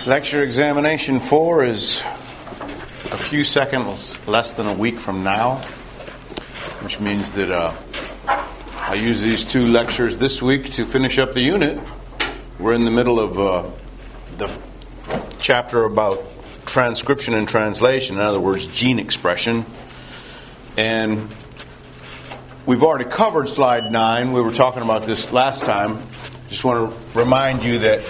Lecture examination 4 is a few seconds less than a week from now, which means that I use these two lectures this week to finish up the unit. We're in the middle of the chapter about transcription and translation, in other words, gene expression. And we've already covered slide 9. We were talking about this last time. Just want to remind you that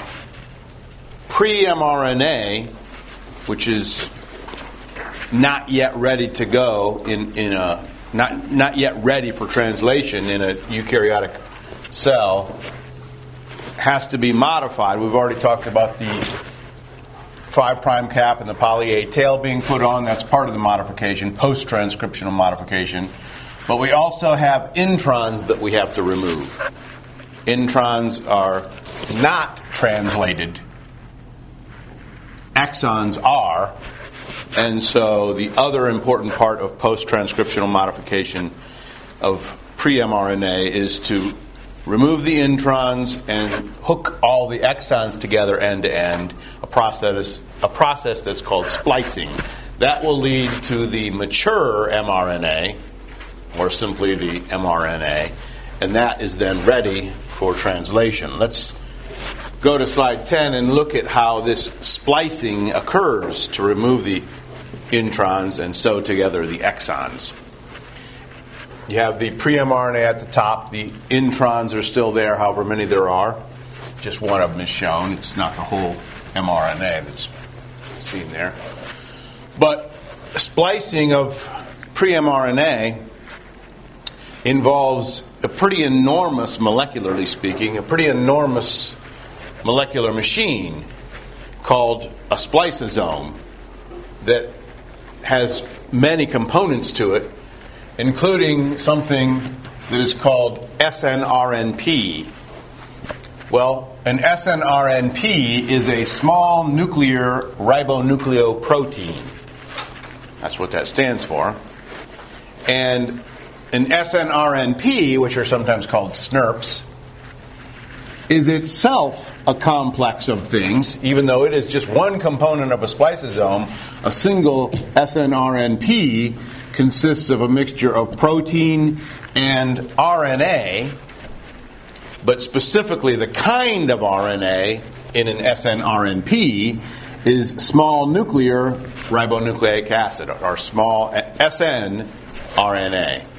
pre-mRNA, which is not yet ready to go not yet ready for translation in a eukaryotic cell, has to be modified. We've already talked about the 5' cap and the poly A tail being put on. That's part of the modification, post-transcriptional modification. But we also have introns that we have to remove. Introns are not translated. Exons are. And so the other important part of post-transcriptional modification of pre-mRNA is to remove the introns and hook all the exons together end to end, a process that's called splicing. That will lead to the mature mRNA, or simply the mRNA, and that is then ready for translation. Let's go to slide 10 and look at how this splicing occurs to remove the introns and sew together the exons. You have the pre-mRNA at the top. The introns are still there, however many there are. Just one of them is shown. It's not the whole mRNA that's seen there. But splicing of pre-mRNA involves a pretty enormous, molecularly speaking, a pretty enormous molecular machine called a spliceosome that has many components to it, including something that is called snRNP. Well, an snRNP is a small nuclear ribonucleoprotein. That's what that stands for. And an snRNP, which are sometimes called SNRPs, is itself a complex of things. Even though it is just one component of a spliceosome, a single snRNP consists of a mixture of protein and RNA, but specifically the kind of RNA in an snRNP is small nuclear ribonucleic acid, or small snRNA.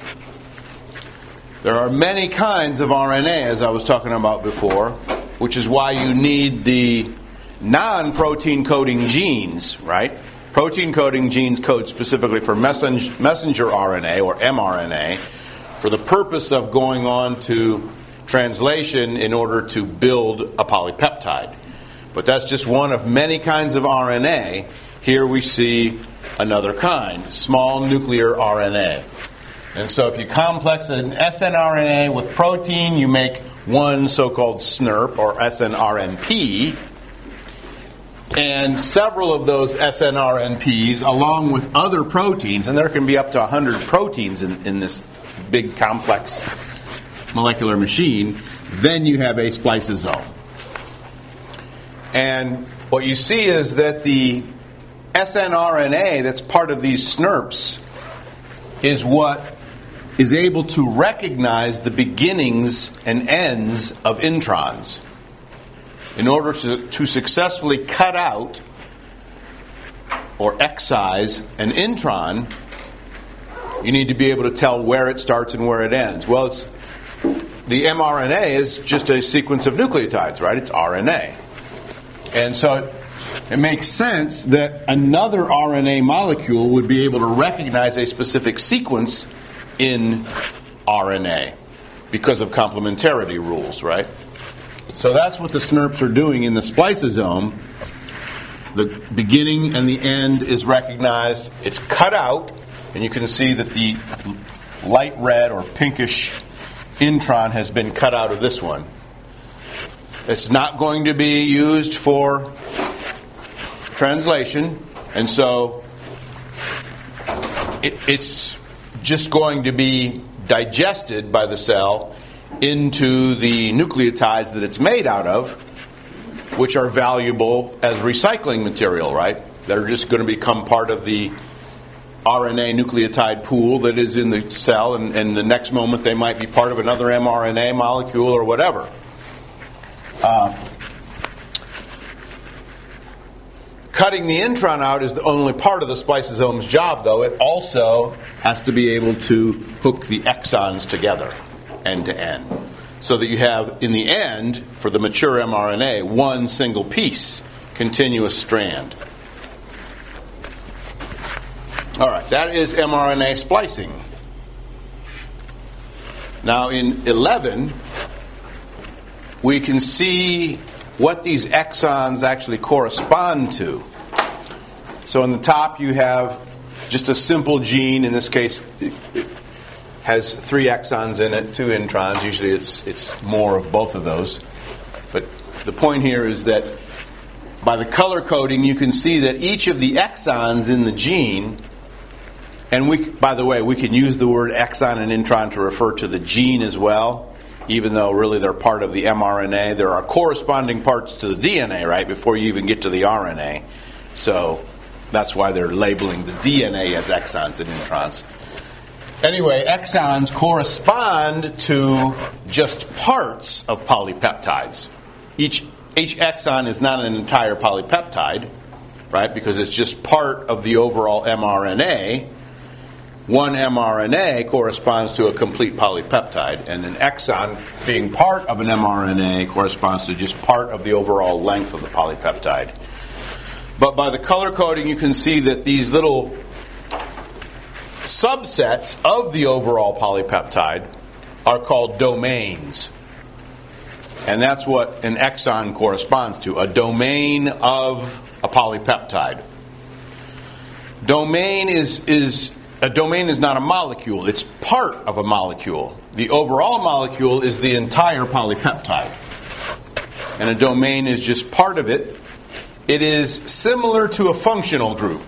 There are many kinds of RNA, as I was talking about before, which is why you need the non-protein coding genes, right? Protein coding genes code specifically for messenger RNA, or mRNA, for the purpose of going on to translation in order to build a polypeptide. But that's just one of many kinds of RNA. Here we see another kind, small nuclear RNA. And so if you complex an snRNA with protein, you make one so-called SNRP, or snRNP. And several of those snRNPs, along with other proteins, and there can be up to 100 proteins in this big complex molecular machine, then you have a spliceosome. And what you see is that the snRNA that's part of these SNRPs is what is able to recognize the beginnings and ends of introns. In order to successfully cut out or excise an intron, you need to be able to tell where it starts and where it ends. Well, the mRNA is just a sequence of nucleotides, right? It's RNA. And so it makes sense that another RNA molecule would be able to recognize a specific sequence in RNA because of complementarity rules, right? So that's what the SNRPs are doing in the spliceosome. The beginning and the end is recognized. It's cut out, and you can see that the light red or pinkish intron has been cut out of this one. It's not going to be used for translation, and so it's just going to be digested by the cell into the nucleotides that it's made out of, which are valuable as recycling material, right? They're just going to become part of the RNA nucleotide pool that is in the cell, and the next moment they might be part of another mRNA molecule or whatever. Cutting the intron out is the only part of the spliceosome's job, though. It also has to be able to hook the exons together, end to end, so that you have, in the end, for the mature mRNA, one single piece, continuous strand. All right, that is mRNA splicing. Now, in 11, we can see what these exons actually correspond to. So on the top you have just a simple gene. In this case, it has 3 exons in it, 2 introns. Usually it's more of both of those. But the point here is that by the color coding, you can see that each of the exons in the gene, and by the way, we can use the word exon and intron to refer to the gene as well, even though really they're part of the mRNA. There are corresponding parts to the DNA, right, before you even get to the RNA. So that's why they're labeling the DNA as exons and introns. Anyway, exons correspond to just parts of polypeptides. Each exon is not an entire polypeptide, right, because it's just part of the overall mRNA. One mRNA corresponds to a complete polypeptide, and an exon, being part of an mRNA, corresponds to just part of the overall length of the polypeptide. But by the color coding, you can see that these little subsets of the overall polypeptide are called domains. And that's what an exon corresponds to, a domain of a polypeptide. A domain is not a molecule, it's part of a molecule. The overall molecule is the entire polypeptide. And a domain is just part of it. It is similar to a functional group,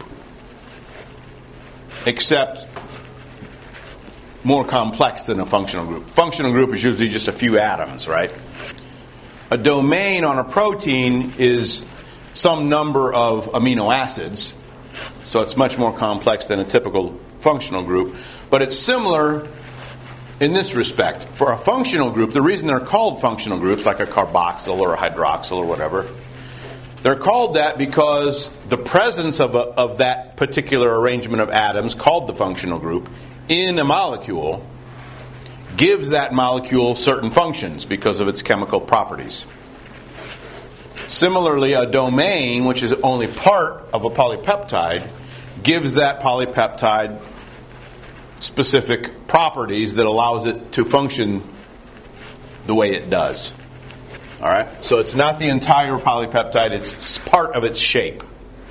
except more complex than a functional group. Functional group is usually just a few atoms, right? A domain on a protein is some number of amino acids, so it's much more complex than a typical functional group, but it's similar in this respect. For a functional group, the reason they're called functional groups, like a carboxyl or a hydroxyl or whatever, they're called that because the presence of that particular arrangement of atoms, called the functional group, in a molecule gives that molecule certain functions because of its chemical properties. Similarly, a domain, which is only part of a polypeptide, gives that polypeptide specific properties that allows it to function the way it does. All right? So it's not the entire polypeptide, it's part of its shape.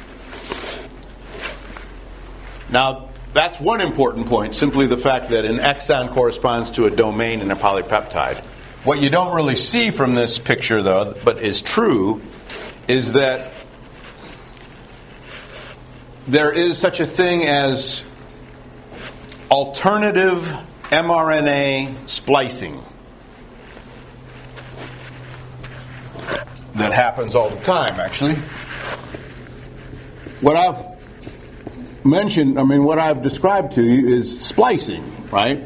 Now, that's one important point, simply the fact that an exon corresponds to a domain in a polypeptide. What you don't really see from this picture, though, but is true, is that there is such a thing as alternative mRNA splicing that happens all the time, actually. What I've what I've described to you is splicing, right?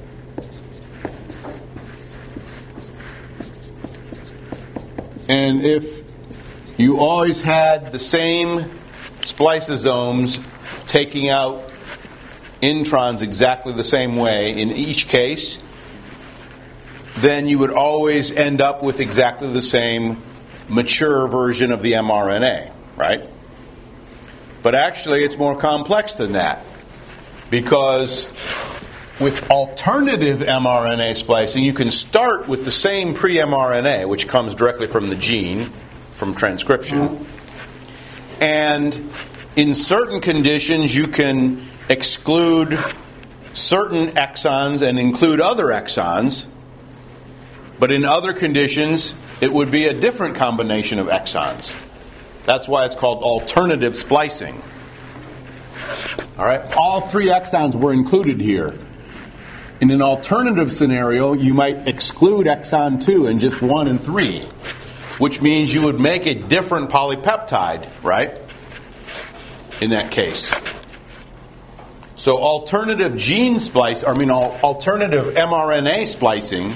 And if you always had the same spliceosomes taking out introns exactly the same way in each case, then you would always end up with exactly the same mature version of the mRNA, right? But actually, it's more complex than that, because with alternative mRNA splicing, you can start with the same pre-mRNA, which comes directly from the gene, from transcription. And in certain conditions, you can exclude certain exons and include other exons. But in other conditions, it would be a different combination of exons. That's why it's called alternative splicing. All right, all 3 exons were included here. In an alternative scenario, you might exclude exon 2 and just 1 and 3. which means you would make a different polypeptide, right? In that case. So alternative alternative mRNA splicing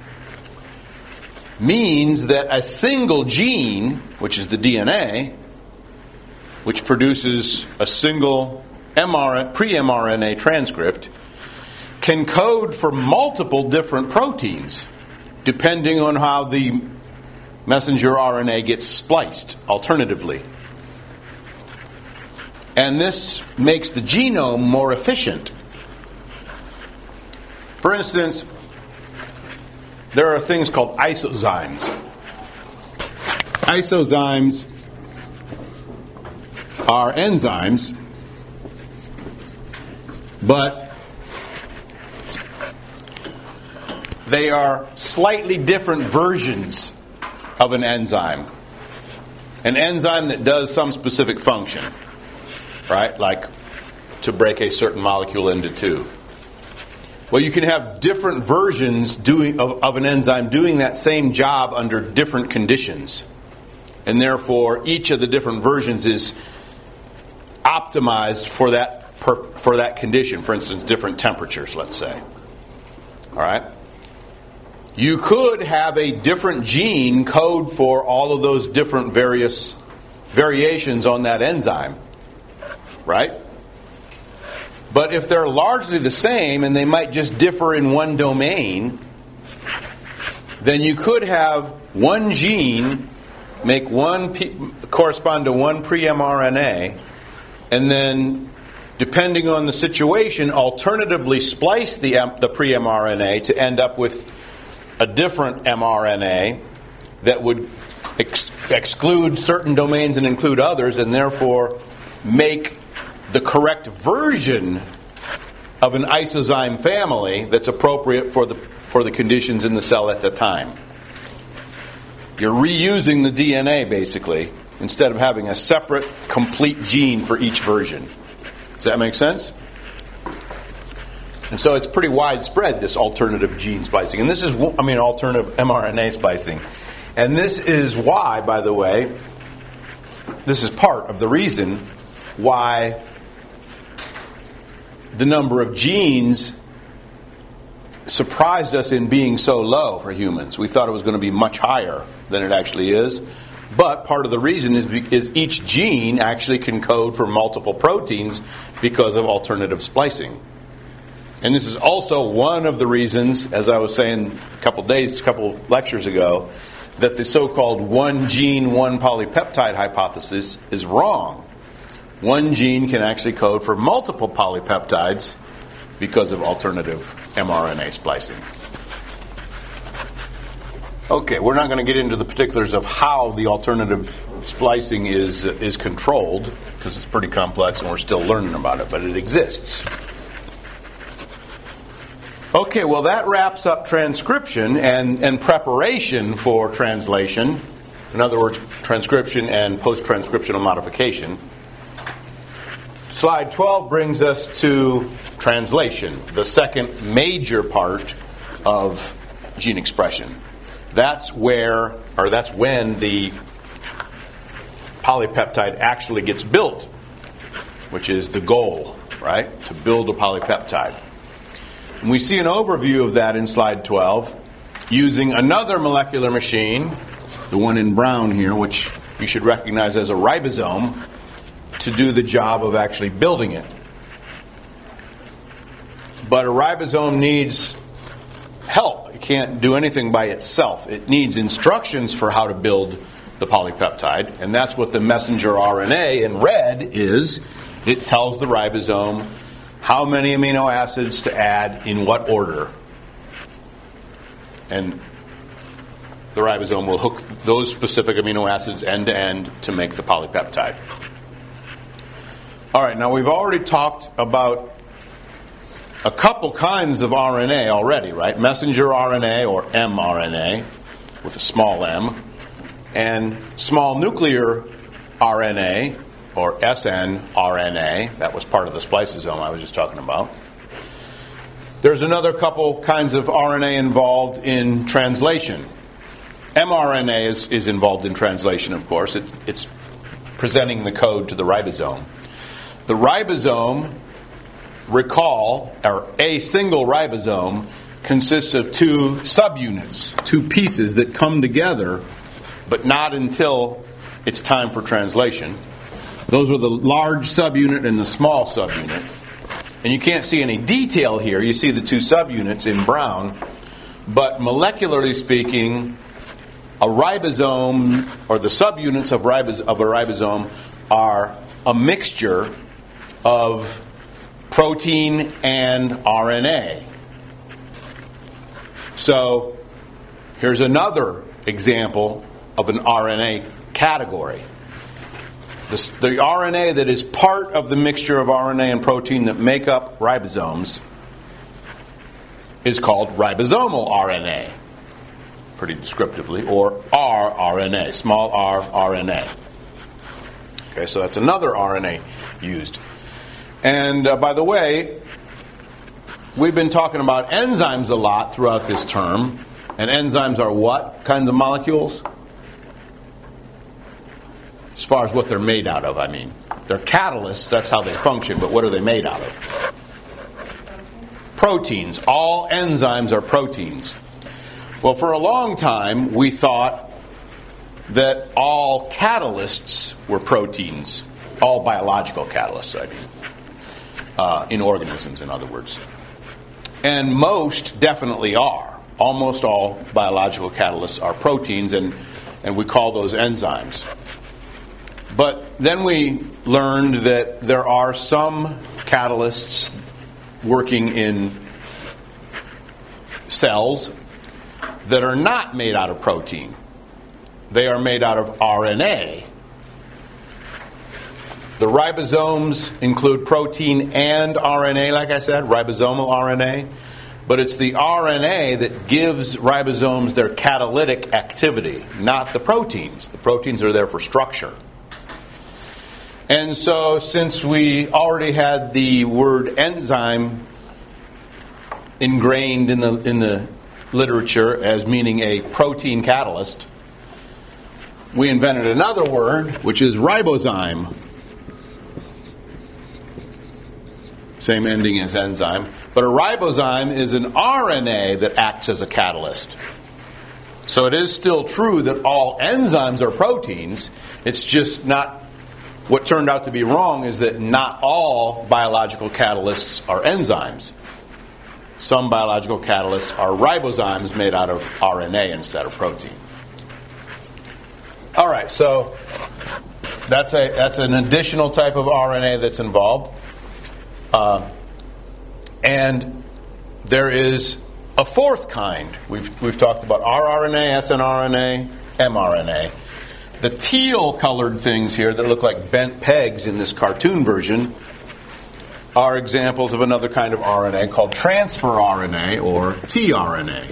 means that a single gene, which is the DNA, which produces a single pre-mRNA transcript, can code for multiple different proteins, depending on how the messenger RNA gets spliced alternatively. And this makes the genome more efficient. For instance, there are things called isozymes. Isozymes are enzymes, but they are slightly different versions of an enzyme. An enzyme that does some specific function, right? Like to break a certain molecule into two. Well, you can have different versions of an enzyme doing that same job under different conditions. And therefore, each of the different versions is optimized for that condition. For instance, different temperatures, let's say. All right? You could have a different gene code for all of those different various variations on that enzyme. Right? But if they're largely the same and they might just differ in one domain, then you could have one gene correspond to one pre-mRNA, and then, depending on the situation, alternatively splice the pre-mRNA to end up with a different mRNA that would exclude certain domains and include others, and therefore make the correct version of an isozyme family that's appropriate for the conditions in the cell at the time. You're reusing the DNA, basically, instead of having a separate, complete gene for each version. Does that make sense? And so it's pretty widespread, this alternative gene splicing. And this is, alternative mRNA splicing. And this is why, by the way, this is part of the reason why the number of genes surprised us in being so low for humans. We thought it was going to be much higher than it actually is. But part of the reason is each gene actually can code for multiple proteins because of alternative splicing. And this is also one of the reasons, as I was saying a couple lectures ago, that the so-called one gene, one polypeptide hypothesis is wrong. One gene can actually code for multiple polypeptides because of alternative mRNA splicing. Okay, we're not going to get into the particulars of how the alternative splicing is controlled, because it's pretty complex and we're still learning about it, but it exists. Okay, well that wraps up transcription and preparation for translation. In other words, transcription and post-transcriptional modification. Slide 12 brings us to translation, the second major part of gene expression. That's when the polypeptide actually gets built, which is the goal, right? To build a polypeptide. And we see an overview of that in slide 12 using another molecular machine, the one in brown here, which you should recognize as a ribosome, to do the job of actually building it. But a ribosome needs help. It can't do anything by itself. It needs instructions for how to build the polypeptide, and that's what the messenger RNA in red is. It tells the ribosome how many amino acids to add in what order. And the ribosome will hook those specific amino acids end to end to make the polypeptide. All right, now we've already talked about a couple kinds of RNA already, right? Messenger RNA, or mRNA, with a small m, and small nuclear RNA, or snRNA. That was part of the spliceosome I was just talking about. There's another couple kinds of RNA involved in translation. mRNA is involved in translation, of course. It's presenting the code to the ribosome. The ribosome, recall, or a single ribosome, consists of two subunits, two pieces that come together, but not until it's time for translation. Those are the large subunit and the small subunit. And you can't see any detail here. You see the two subunits in brown. But molecularly speaking, a ribosome, or the subunits of a ribosome, are a mixture of protein and RNA. So, here's another example of an RNA category. The RNA that is part of the mixture of RNA and protein that make up ribosomes is called ribosomal RNA, pretty descriptively, or rRNA, small r RNA. Okay, so that's another RNA used. And by the way, we've been talking about enzymes a lot throughout this term. And enzymes are what kinds of molecules? As far as what they're made out of, I mean. They're catalysts, that's how they function, but what are they made out of? Proteins. All enzymes are proteins. Well, for a long time, we thought that all catalysts were proteins. All biological catalysts, I mean. In organisms, in other words. And most definitely are. Almost all biological catalysts are proteins, and we call those enzymes. But then we learned that there are some catalysts working in cells that are not made out of protein. They are made out of RNA. The ribosomes include protein and RNA, like I said, ribosomal RNA. But it's the RNA that gives ribosomes their catalytic activity, not the proteins. The proteins are there for structure. And so, since we already had the word enzyme ingrained in the literature as meaning a protein catalyst, we invented another word, which is ribozyme. Same ending as enzyme. But a ribozyme is an RNA that acts as a catalyst. So it is still true that all enzymes are proteins. It's just not... What turned out to be wrong is that not all biological catalysts are enzymes. Some biological catalysts are ribozymes made out of RNA instead of protein. All right, so that's an additional type of RNA that's involved. And there is a fourth kind. We've talked about rRNA, snRNA, mRNA. The teal-colored things here that look like bent pegs in this cartoon version are examples of another kind of RNA called transfer RNA or tRNA.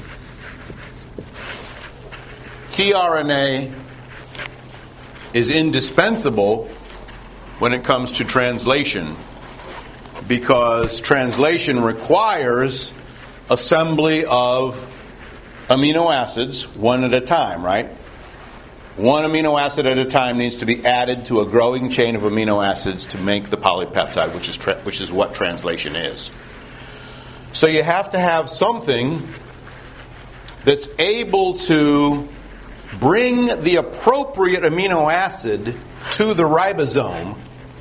tRNA is indispensable when it comes to translation because translation requires assembly of amino acids one at a time, right? One amino acid at a time needs to be added to a growing chain of amino acids to make the polypeptide, which is what translation is. So you have to have something that's able to bring the appropriate amino acid to the ribosome,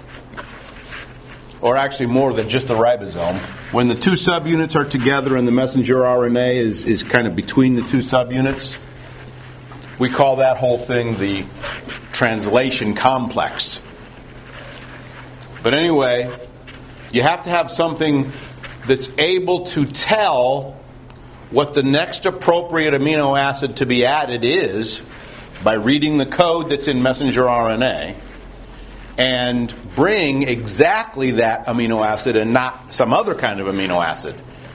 or actually more than just the ribosome. When the two subunits are together and the messenger RNA is kind of between the two subunits, we call that whole thing the translation complex. But anyway, you have to have something that's able to tell what the next appropriate amino acid to be added is by reading the code that's in messenger RNA and bring exactly that amino acid and not some other kind of amino acid.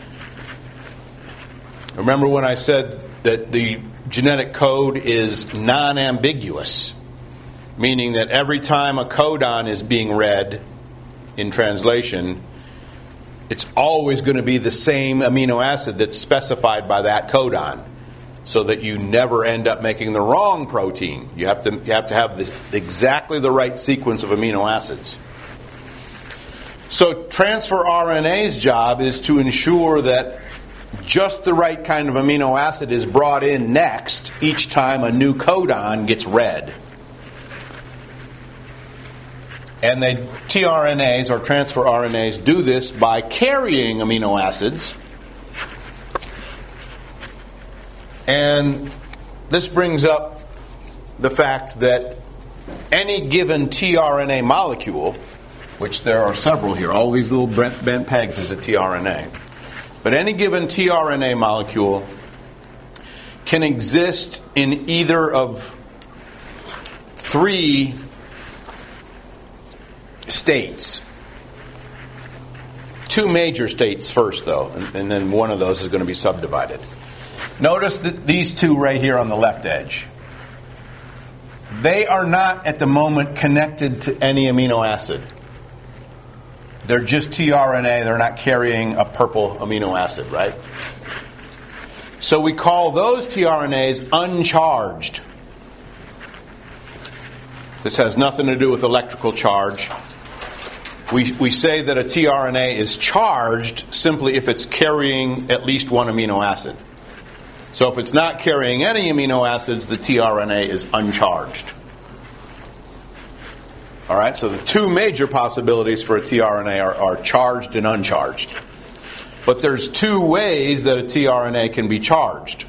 Remember when I said that the genetic code is non-ambiguous, meaning that every time a codon is being read in translation, it's always going to be the same amino acid that's specified by that codon. so that you never end up making the wrong protein. You have to have exactly the right sequence of amino acids. So transfer RNA's job is to ensure that just the right kind of amino acid is brought in next each time a new codon gets read. And tRNAs, or transfer RNAs, do this by carrying amino acids. And this brings up the fact that any given tRNA molecule, which there are several here, all these little bent pegs is a tRNA, but any given tRNA molecule can exist in either of three states. Two major states first, though, and then one of those is going to be subdivided. Notice that these two right here on the left edge, they are not at the moment connected to any amino acid. They're just tRNA. They're not carrying a purple amino acid, right? So we call those tRNAs uncharged. This has nothing to do with electrical charge. We say that a tRNA is charged simply if it's carrying at least one amino acid. So if it's not carrying any amino acids, the tRNA is uncharged. All right, so the two major possibilities for a tRNA are charged and uncharged. But there's two ways that a tRNA can be charged.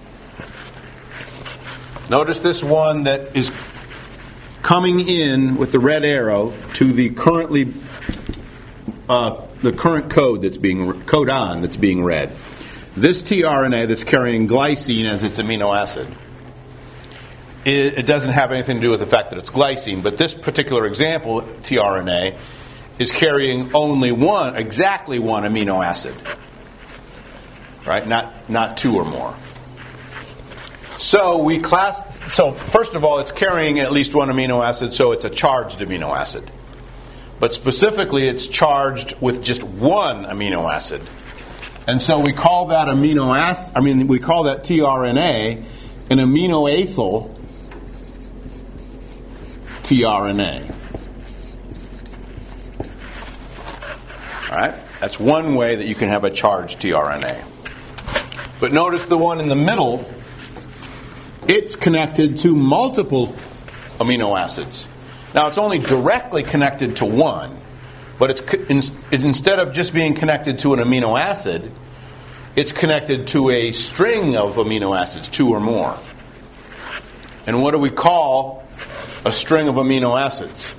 Notice this one that is coming in with the red arrow to the current code codon that's being read. This tRNA that's carrying glycine as its amino acid, it doesn't have anything to do with the fact that it's glycine, but this particular example, tRNA, is carrying only exactly one amino acid, right? Not two or more. So first of all, it's carrying at least one amino acid, so it's a charged amino acid. But specifically, it's charged with just one amino acid. And so we call that we call that tRNA an aminoacyl tRNA. All right? That's one way that you can have a charged tRNA. But notice the one in the middle, it's connected to multiple amino acids. Now, it's only directly connected to one, but instead of just being connected to an amino acid, it's connected to a string of amino acids, two or more. And what do we call a string of amino acids?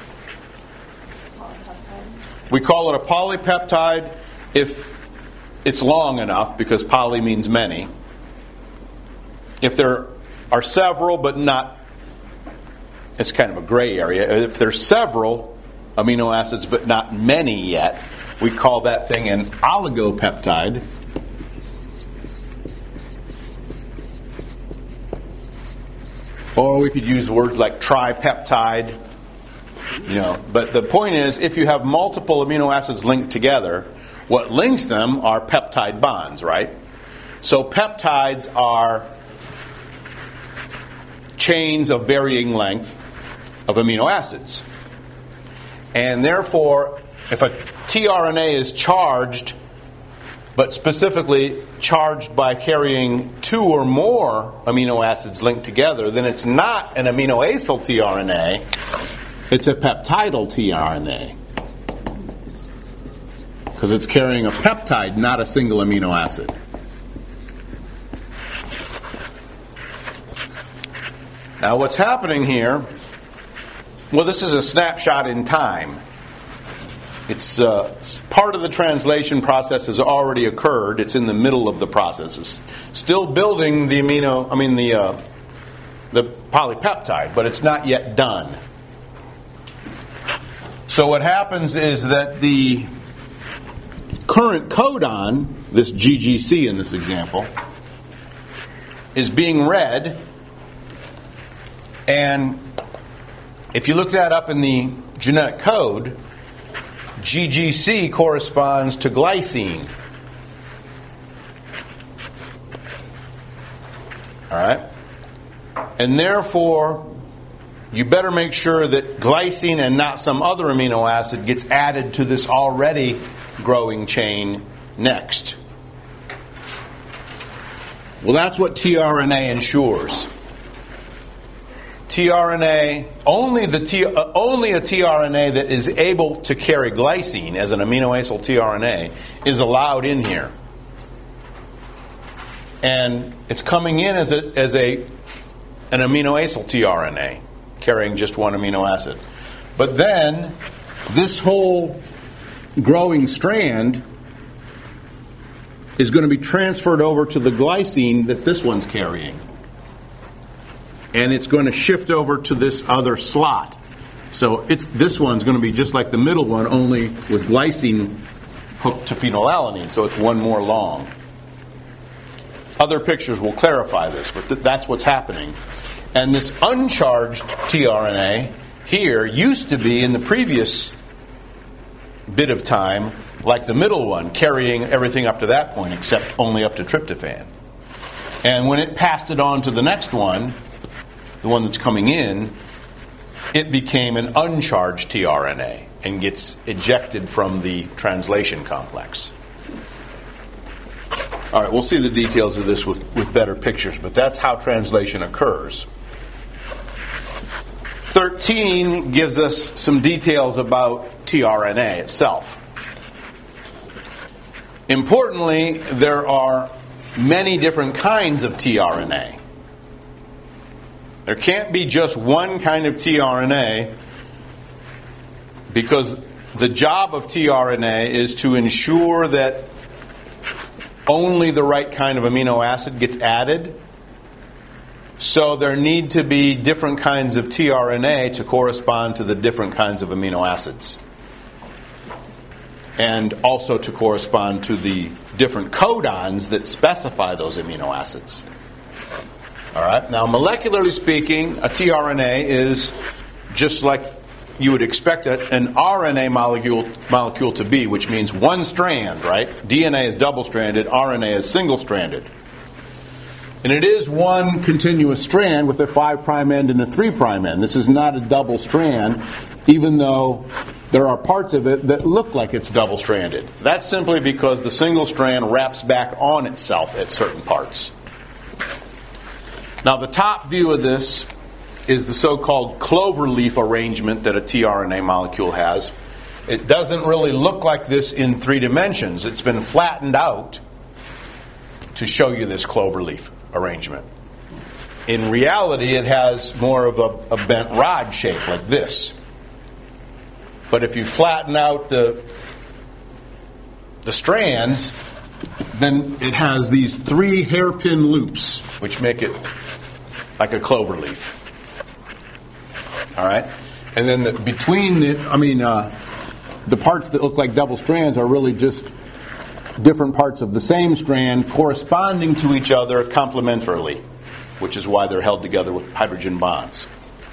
We call it a polypeptide if it's long enough, because poly means many. If there are several, but not, it's kind of a gray area. If there's several amino acids, but not many yet, we call that thing an oligopeptide. Or we could use words like tripeptide. But the point is, if you have multiple amino acids linked together, what links them are peptide bonds, right? So peptides are chains of varying length of amino acids. And therefore, if a tRNA is charged, but specifically charged by carrying two or more amino acids linked together, then it's not an aminoacyl tRNA, it's a peptidal tRNA. Because it's carrying a peptide, not a single amino acid. Now what's happening here, well, this is a snapshot in time. It's part of the translation process has already occurred. It's in the middle of the process. It's still building the polypeptide, but it's not yet done. So what happens is that the current codon, this GGC in this example, is being read, and if you look that up in the genetic code, GGC corresponds to glycine. All right? And therefore, you better make sure that glycine and not some other amino acid gets added to this already growing chain next. Well, that's what tRNA ensures. tRNA, only a tRNA that is able to carry glycine as an aminoacyl tRNA is allowed in here. And it's coming in as an aminoacyl tRNA, carrying just one amino acid. But then, this whole growing strand is going to be transferred over to the glycine that this one's carrying. And it's going to shift over to this other slot. So this one's going to be just like the middle one, only with glycine hooked to phenylalanine, so it's one more long. Other pictures will clarify this, but that's what's happening. And this uncharged tRNA here used to be, in the previous bit of time, like the middle one, carrying everything up to that point, except only up to tryptophan. And when it passed it on to the next one, the one that's coming in, it became an uncharged tRNA and gets ejected from the translation complex. All right, we'll see the details of this with better pictures, but that's how translation occurs. 13 gives us some details about tRNA itself. Importantly, there are many different kinds of tRNA. There can't be just one kind of tRNA, because the job of tRNA is to ensure that only the right kind of amino acid gets added. So there need to be different kinds of tRNA to correspond to the different kinds of amino acids, and also to correspond to the different codons that specify those amino acids. All right. Now, molecularly speaking, a tRNA is just like you would expect an RNA molecule to be, which means one strand, right? DNA is double-stranded, RNA is single-stranded. And it is one continuous strand with a 5' end and a 3' end. This is not a double strand, even though there are parts of it that look like it's double-stranded. That's simply because the single strand wraps back on itself at certain parts. Now, the top view of this is the so-called cloverleaf arrangement that a tRNA molecule has. It doesn't really look like this in 3 dimensions. It's been flattened out to show you this cloverleaf arrangement. In reality, it has more of a bent rod shape like this. But if you flatten out the strands, then it has these 3 hairpin loops, which make it like a clover leaf. All right? And then the parts that look like double strands are really just different parts of the same strand corresponding to each other complementarily, which is why they're held together with hydrogen bonds.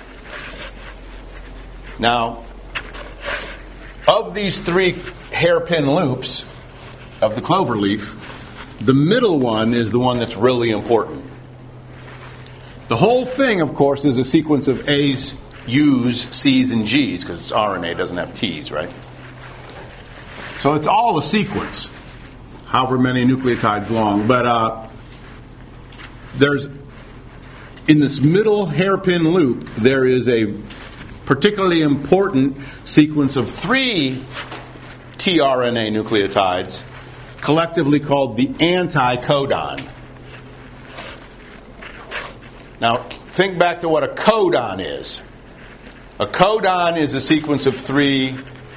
Now, of these 3 hairpin loops of the clover leaf, the middle one is the one that's really important. The whole thing, of course, is a sequence of A's, U's, C's, and G's, because it's RNA, it doesn't have T's, right? So it's all a sequence, however many nucleotides long. But there's, in this middle hairpin loop, there is a particularly important sequence of 3 tRNA nucleotides, collectively called the anticodon. Now, think back to what a codon is. A codon is a sequence of 3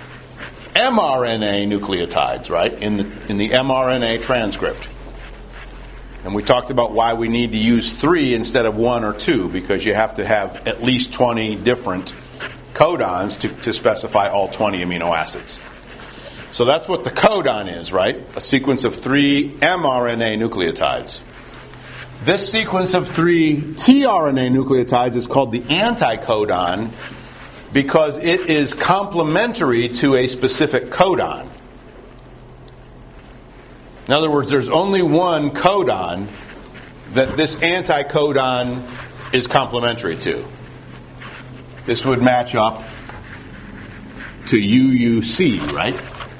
mRNA nucleotides, right, in the mRNA transcript. And we talked about why we need to use 3 instead of 1 or 2, because you have to have at least 20 different codons to specify all 20 amino acids. So that's what the codon is, right? A sequence of 3 mRNA nucleotides. This sequence of 3 tRNA nucleotides is called the anticodon because it is complementary to a specific codon. In other words, there's only one codon that this anticodon is complementary to. This would match up to UUC, right?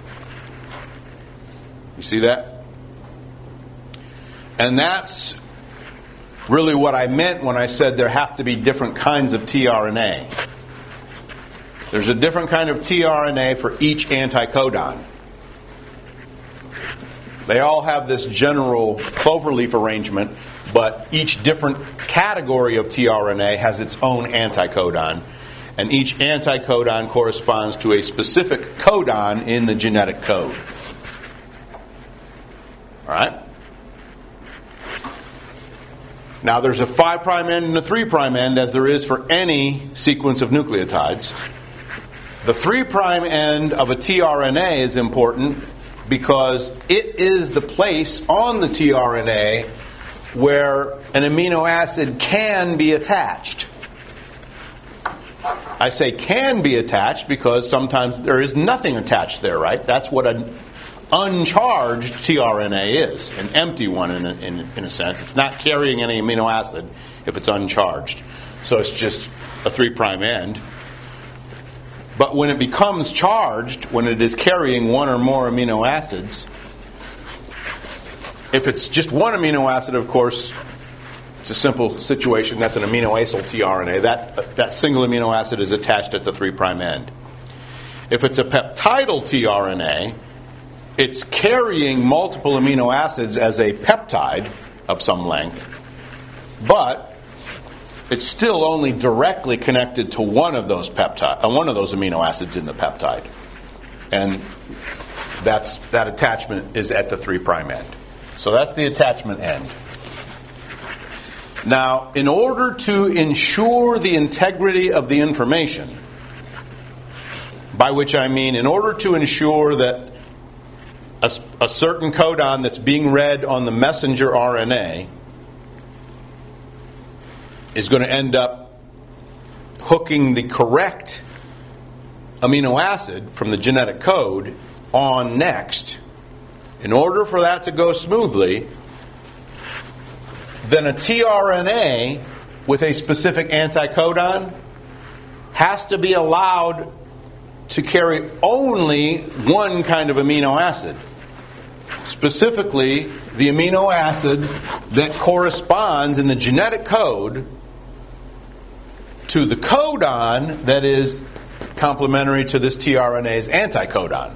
You see that? And that's really what I meant when I said there have to be different kinds of tRNA. There's a different kind of tRNA for each anticodon. They all have this general cloverleaf arrangement, but each different category of tRNA has its own anticodon, and each anticodon corresponds to a specific codon in the genetic code. All right? Now, there's a 5' end and a 3' end, as there is for any sequence of nucleotides. The 3' end of a tRNA is important because it is the place on the tRNA where an amino acid can be attached. I say can be attached because sometimes there is nothing attached there, right? That's what an uncharged tRNA is, an empty one in a sense. It's not carrying any amino acid if it's uncharged. So it's just a 3' end. But when it becomes charged, when it is carrying one or more amino acids, if it's just one amino acid, of course, it's a simple situation. That's an aminoacyl tRNA. That single amino acid is attached at the 3' end. If it's a peptidal tRNA, it's carrying multiple amino acids as a peptide of some length, but it's still only directly connected to one of those amino acids in the peptide, and that attachment is at the 3' end. So that's the attachment end. Now, in order to ensure the integrity of the information, by which I mean in order to ensure that a certain codon that's being read on the messenger RNA is going to end up hooking the correct amino acid from the genetic code on next, in order for that to go smoothly, then a tRNA with a specific anticodon has to be allowed to carry only one kind of amino acid. Specifically, the amino acid that corresponds in the genetic code to the codon that is complementary to this tRNA's anticodon.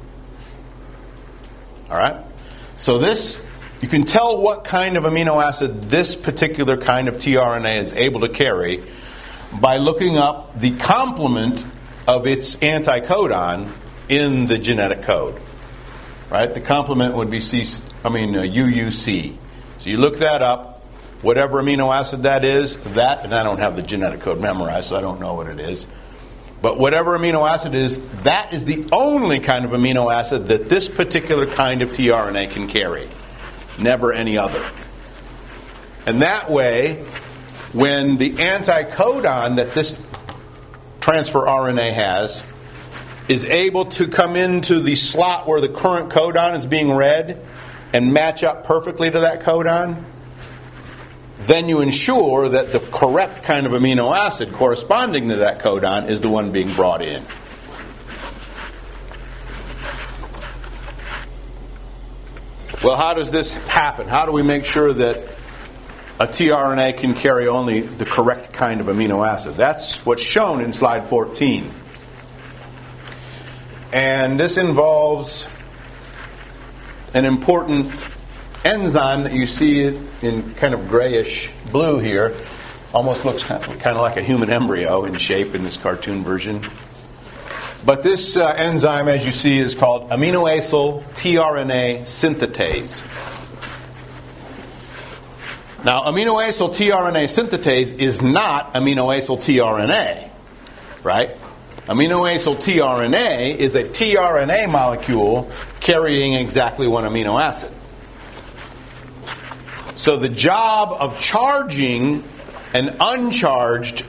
All right? So this, you can tell what kind of amino acid this particular kind of tRNA is able to carry by looking up the complement of its anticodon in the genetic code. Right? The complement would be UUC. So you look that up. Whatever amino acid that is, and I don't have the genetic code memorized, so I don't know what it is. But whatever amino acid is, that is the only kind of amino acid that this particular kind of tRNA can carry. Never any other. And that way, when the anticodon that this transfer RNA has is able to come into the slot where the current codon is being read and match up perfectly to that codon, then you ensure that the correct kind of amino acid corresponding to that codon is the one being brought in. Well, how does this happen? How do we make sure that a tRNA can carry only the correct kind of amino acid? That's what's shown in slide 14. And this involves an important enzyme that you see in kind of grayish blue here. Almost looks kind of like a human embryo in shape in this cartoon version. But this enzyme, as you see, is called aminoacyl tRNA synthetase. Now, aminoacyl tRNA synthetase is not aminoacyl tRNA, right? Aminoacyl tRNA is a tRNA molecule carrying exactly one amino acid. So the job of charging an uncharged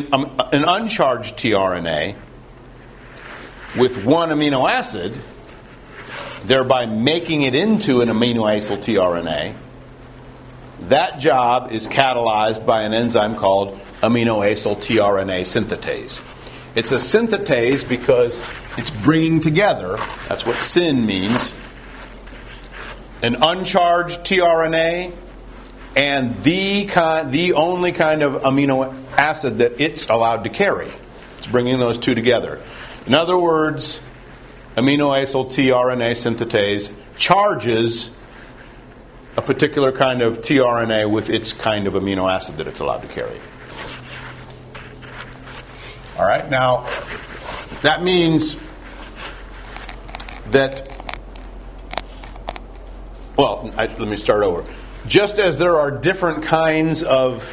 tRNA with one amino acid, thereby making it into an aminoacyl tRNA, that job is catalyzed by an enzyme called aminoacyl tRNA synthetase. It's a synthetase because it's bringing together, that's what syn means, an uncharged tRNA and the only kind of amino acid that it's allowed to carry. It's bringing those two together. In other words, aminoacyl tRNA synthetase charges a particular kind of tRNA with its kind of amino acid that it's allowed to carry. All right, now that means that, let me start over. Just as there are different kinds of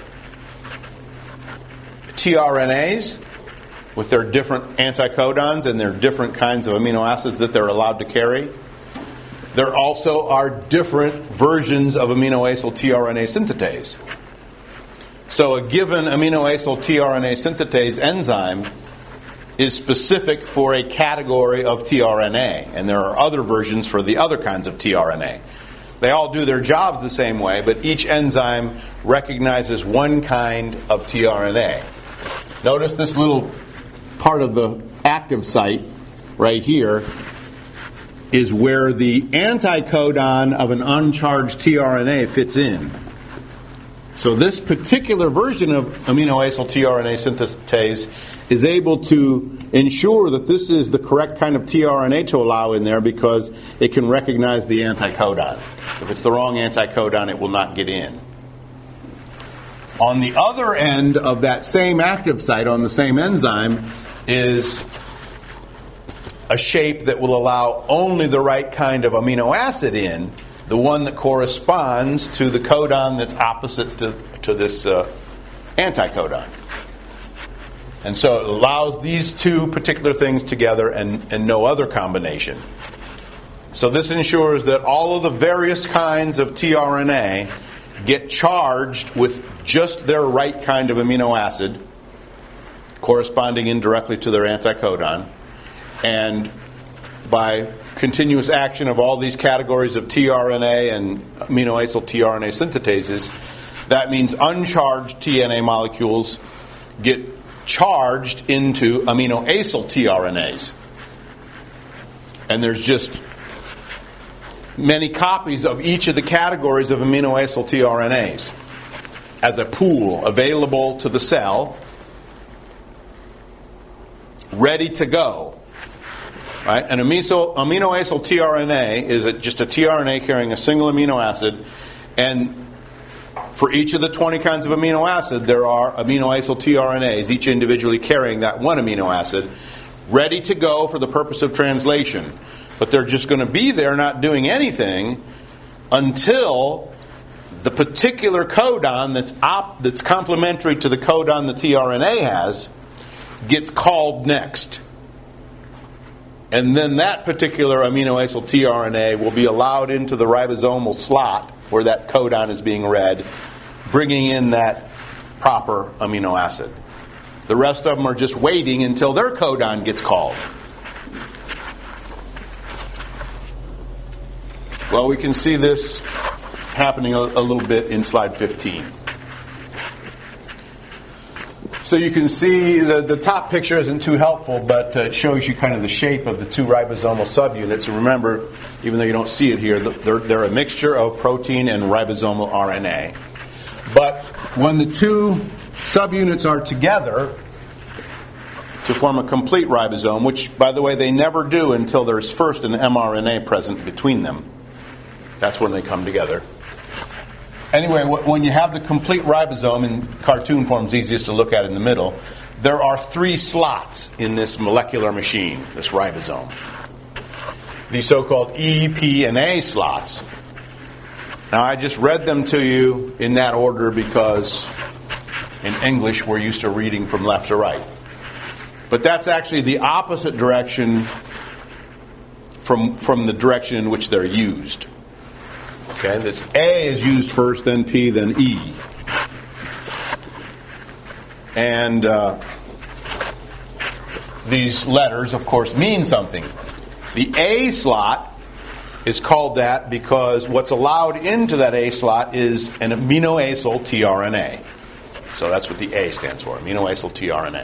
tRNAs with their different anticodons and their different kinds of amino acids that they're allowed to carry, there also are different versions of aminoacyl tRNA synthetase. So a given aminoacyl tRNA synthetase enzyme is specific for a category of tRNA, and there are other versions for the other kinds of tRNA. They all do their jobs the same way, but each enzyme recognizes one kind of tRNA. Notice this little part of the active site right here is where the anticodon of an uncharged tRNA fits in. So this particular version of aminoacyl tRNA synthetase is able to ensure that this is the correct kind of tRNA to allow in there because it can recognize the anticodon. If it's the wrong anticodon, it will not get in. On the other end of that same active site, on the same enzyme, is a shape that will allow only the right kind of amino acid in, the one that corresponds to the codon that's opposite to this anticodon. And so it allows these two particular things together and no other combination. So this ensures that all of the various kinds of tRNA get charged with just their right kind of amino acid, corresponding indirectly to their anticodon. And by continuous action of all these categories of tRNA and aminoacyl tRNA synthetases, that means uncharged tRNA molecules get charged into aminoacyl tRNAs. And there's just many copies of each of the categories of aminoacyl tRNAs as a pool available to the cell, ready to go. Right? An aminoacyl tRNA is just a tRNA carrying a single amino acid, and for each of the 20 kinds of amino acid, there are aminoacyl tRNAs, each individually carrying that one amino acid, ready to go for the purpose of translation. But they're just going to be there not doing anything until the particular codon that's complementary to the codon the tRNA has gets called next. And then that particular aminoacyl tRNA will be allowed into the ribosomal slot where that codon is being read, bringing in that proper amino acid. The rest of them are just waiting until their codon gets called. Well, we can see this happening a little bit in slide 15. So you can see the top picture isn't too helpful, but it shows you kind of the shape of the two ribosomal subunits. And remember, even though you don't see it here, they're a mixture of protein and ribosomal RNA. But when the two subunits are together to form a complete ribosome, which, by the way, they never do until there's first an mRNA present between them. That's when they come together. Anyway, when you have the complete ribosome, in cartoon form is easiest to look at in the middle, there are 3 slots in this molecular machine, this ribosome. The so-called E, P, and A slots. Now, I just read them to you in that order because in English we're used to reading from left to right. But that's actually the opposite direction from the direction in which they're used. Okay, that's A is used first, then P, then E. And these letters, of course, mean something. The A slot is called that because what's allowed into that A slot is an aminoacyl tRNA. So that's what the A stands for, aminoacyl tRNA.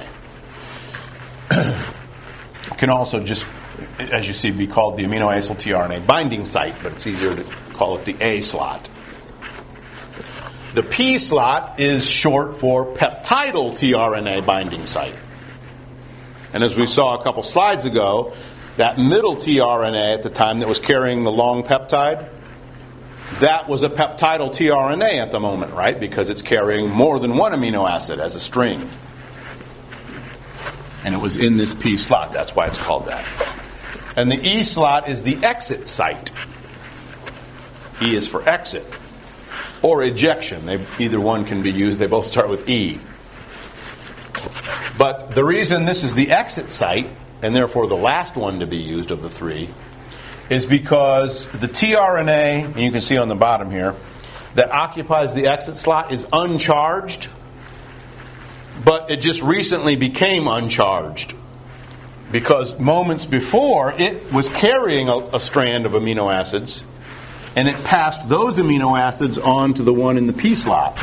It can also just, as you see, be called the aminoacyl tRNA binding site, but it's easier to call it the A slot. The P slot is short for peptidyl tRNA binding site. And as we saw a couple slides ago, that middle tRNA at the time that was carrying the long peptide, that was a peptidyl tRNA at the moment, right? Because it's carrying more than one amino acid as a string. And it was in this P slot. That's why it's called that. And the E slot is the exit site. E is for exit. Or ejection. Either one can be used. They both start with E. But the reason this is the exit site, and therefore the last one to be used of the three, is because the tRNA, and you can see on the bottom here, that occupies the exit slot is uncharged, but it just recently became uncharged. Because moments before, it was carrying a strand of amino acids, and it passed those amino acids on to the one in the P slot,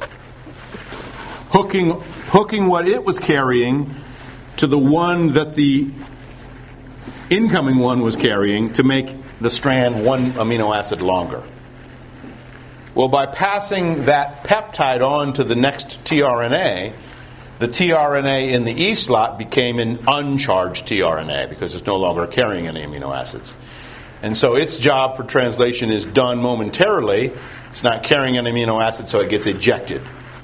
hooking what it was carrying to the one that the incoming one was carrying to make the strand one amino acid longer. Well, by passing that peptide on to the next tRNA, the tRNA in the E slot became an uncharged tRNA because it's no longer carrying any amino acids. And so its job for translation is done momentarily. It's not carrying an amino acid, so it gets ejected.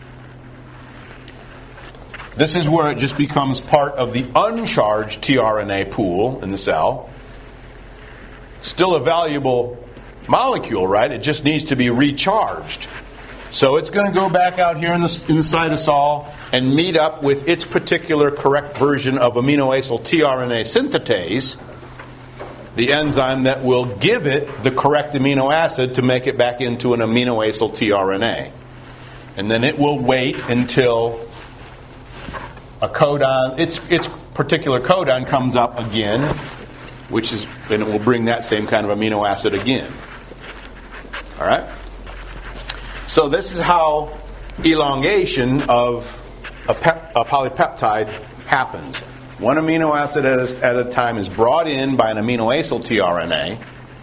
This is where it just becomes part of the uncharged tRNA pool in the cell. Still a valuable molecule, right? It just needs to be recharged. So it's going to go back out here in the cytosol and meet up with its particular correct version of aminoacyl tRNA synthetase, the enzyme that will give it the correct amino acid to make it back into an aminoacyl tRNA. And then it will wait until a codon, its particular codon comes up again, and it will bring that same kind of amino acid again. All right? So this is how elongation of a polypeptide happens. One amino acid at a time is brought in by an aminoacyl tRNA.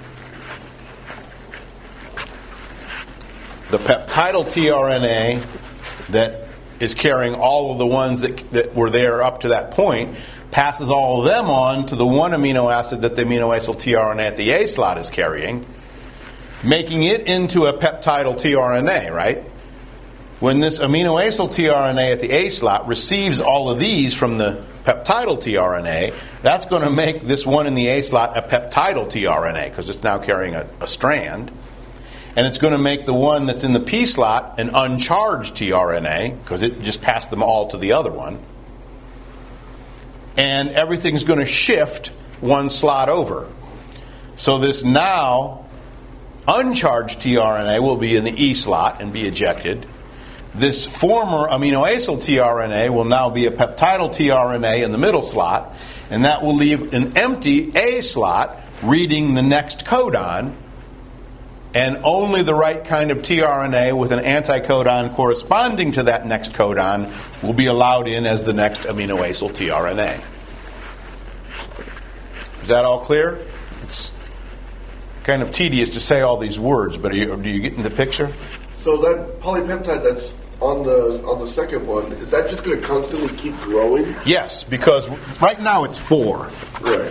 The peptidyl tRNA that is carrying all of the ones that were there up to that point passes all of them on to the one amino acid that the aminoacyl tRNA at the A slot is carrying, making it into a peptidyl tRNA, right? When this aminoacyl tRNA at the A slot receives all of these from the peptidyl tRNA, that's going to make this one in the A slot a peptidyl tRNA because it's now carrying a strand. And it's going to make the one that's in the P slot an uncharged tRNA because it just passed them all to the other one. And everything's going to shift one slot over. So this now uncharged tRNA will be in the E slot and be ejected. This former aminoacyl tRNA will now be a peptidyl tRNA in the middle slot, and that will leave an empty A slot reading the next codon, and only the right kind of tRNA with an anticodon corresponding to that next codon will be allowed in as the next aminoacyl tRNA. Is that all clear? It's kind of tedious to say all these words, but do you get in the picture? So that polypeptide that's on the second one, is that just going to constantly keep growing? Yes, because right now it's 4. Right.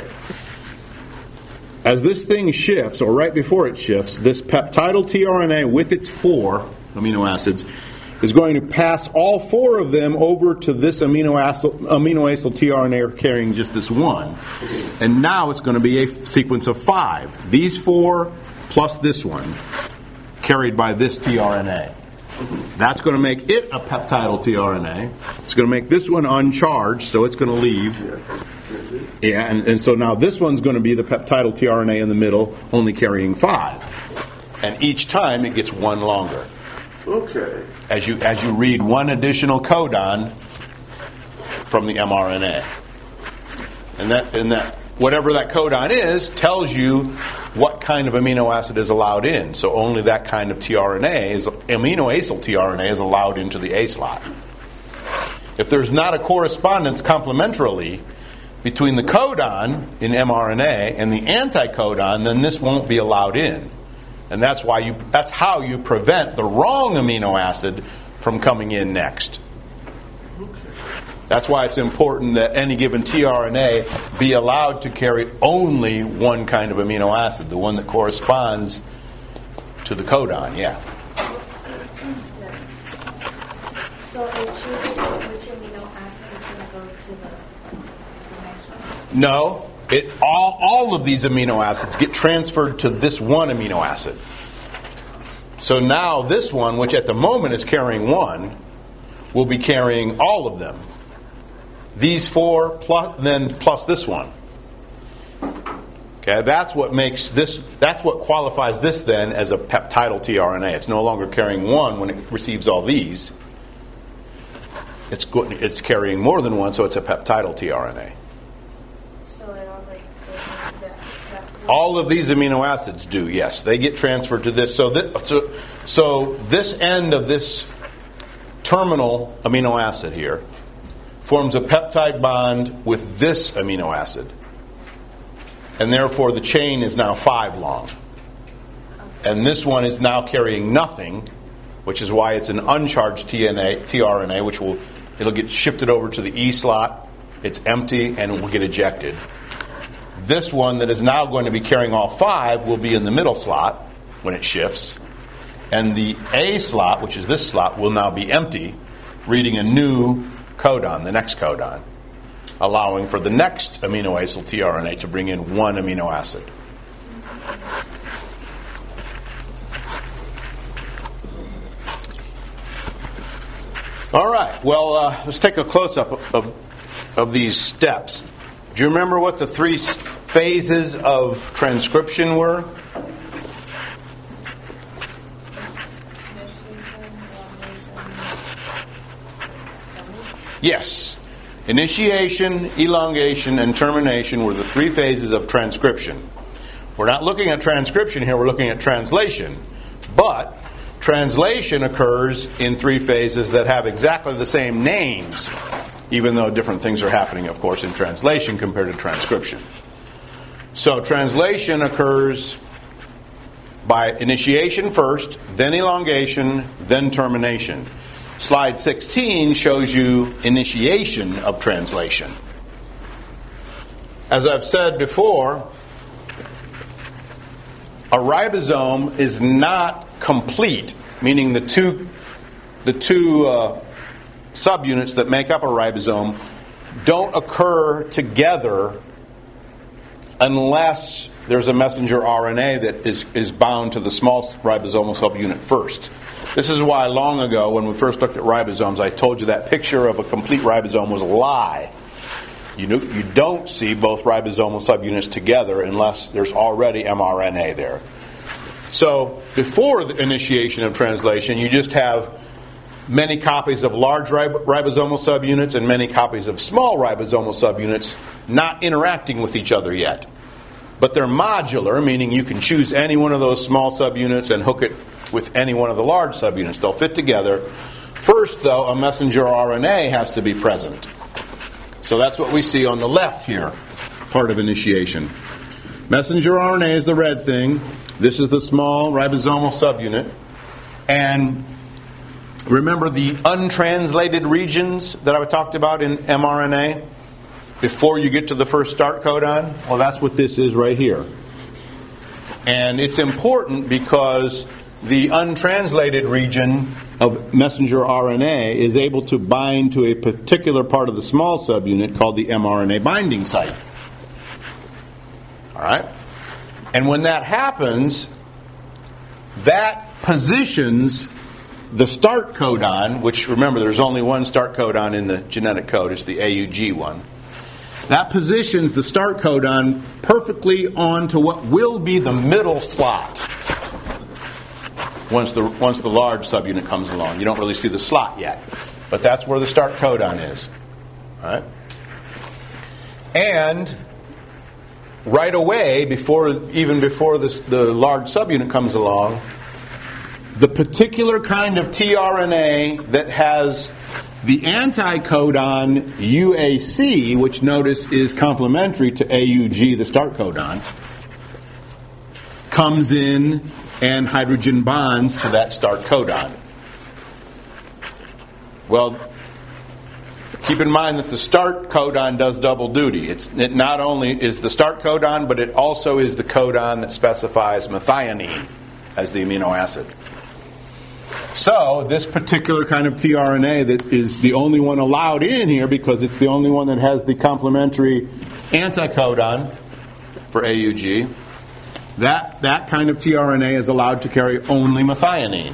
As this thing shifts, or right before it shifts, this peptidyl tRNA with its 4 amino acids is going to pass all 4 of them over to this aminoacyl tRNA carrying just this one. And now it's going to be a sequence of 5. These 4 plus this one carried by this tRNA. That's going to make it a peptidyl tRNA. It's going to make this one uncharged, so it's going to leave. Yeah, and so now this one's going to be the peptidyl tRNA in the middle, only carrying 5. And each time it gets one longer. Okay. As you read one additional codon from the mRNA. And that whatever that codon is tells you what kind of amino acid is allowed in. So only that kind of aminoacyl tRNA is allowed into the A slot. If there's not a correspondence complementarily between the codon in mRNA and the anticodon, then this won't be allowed in. And that's how you prevent the wrong amino acid from coming in next. That's why it's important that any given tRNA be allowed to carry only one kind of amino acid, the one that corresponds to the codon, yeah. So it chooses which amino acid is going to go to the next one? No, all of these amino acids get transferred to this one amino acid. So now this one, which at the moment is carrying one, will be carrying all of them. These four plus this one. Okay, that's what qualifies this then as a peptidal tRNA. It's no longer carrying one when it receives all these. It's carrying more than one, so it's a peptidal tRNA. So it all that all of these amino acids do, yes. They get transferred to this. So this end of this terminal amino acid here forms a peptide bond with this amino acid. And therefore the chain is now 5 long. And this one is now carrying nothing, which is why it's an uncharged tRNA, which it'll get shifted over to the E slot. It's empty and it will get ejected. This one that is now going to be carrying all 5 will be in the middle slot when it shifts. And the A slot, which is this slot, will now be empty, reading a new codon, the next codon, allowing for the next aminoacyl tRNA to bring in one amino acid. All right, well, let's take a close-up of these steps. Do you remember what the 3 phases of transcription were? Yes. Initiation, elongation, and termination were the 3 phases of transcription. We're not looking at transcription here, we're looking at translation. But translation occurs in 3 phases that have exactly the same names, even though different things are happening, of course, in translation compared to transcription. So translation occurs by initiation first, then elongation, then termination. Slide 16 shows you initiation of translation. As I've said before, a ribosome is not complete, meaning the two subunits that make up a ribosome don't occur together unless there's a messenger RNA that is bound to the small ribosomal subunit first. This is why long ago, when we first looked at ribosomes, I told you that picture of a complete ribosome was a lie. You don't see both ribosomal subunits together unless there's already mRNA there. So before the initiation of translation, you just have many copies of large ribosomal subunits and many copies of small ribosomal subunits not interacting with each other yet. But they're modular, meaning you can choose any one of those small subunits and hook it with any one of the large subunits. They'll fit together. First, though, a messenger RNA has to be present. So that's what we see on the left here, part of initiation. Messenger RNA is the red thing. This is the small ribosomal subunit. And remember the untranslated regions that I talked about in mRNA before you get to the first start codon? Well, that's what this is right here. And it's important because the untranslated region of messenger RNA is able to bind to a particular part of the small subunit called the mRNA binding site. All right? And when that happens, that positions the start codon, which, remember, there's only one start codon in the genetic code. It's the AUG one. That positions the start codon perfectly onto what will be the middle slot once the large subunit comes along. You don't really see the slot yet, but that's where the start codon is. All right? And right away, even before the large subunit comes along, the particular kind of tRNA that has the anticodon UAC, which notice is complementary to AUG, the start codon, comes in and hydrogen bonds to that start codon. Well, keep in mind that the start codon does double duty. It not only is the start codon, but it also is the codon that specifies methionine as the amino acid. So this particular kind of tRNA that is the only one allowed in here because it's the only one that has the complementary anticodon for AUG, that kind of tRNA is allowed to carry only methionine.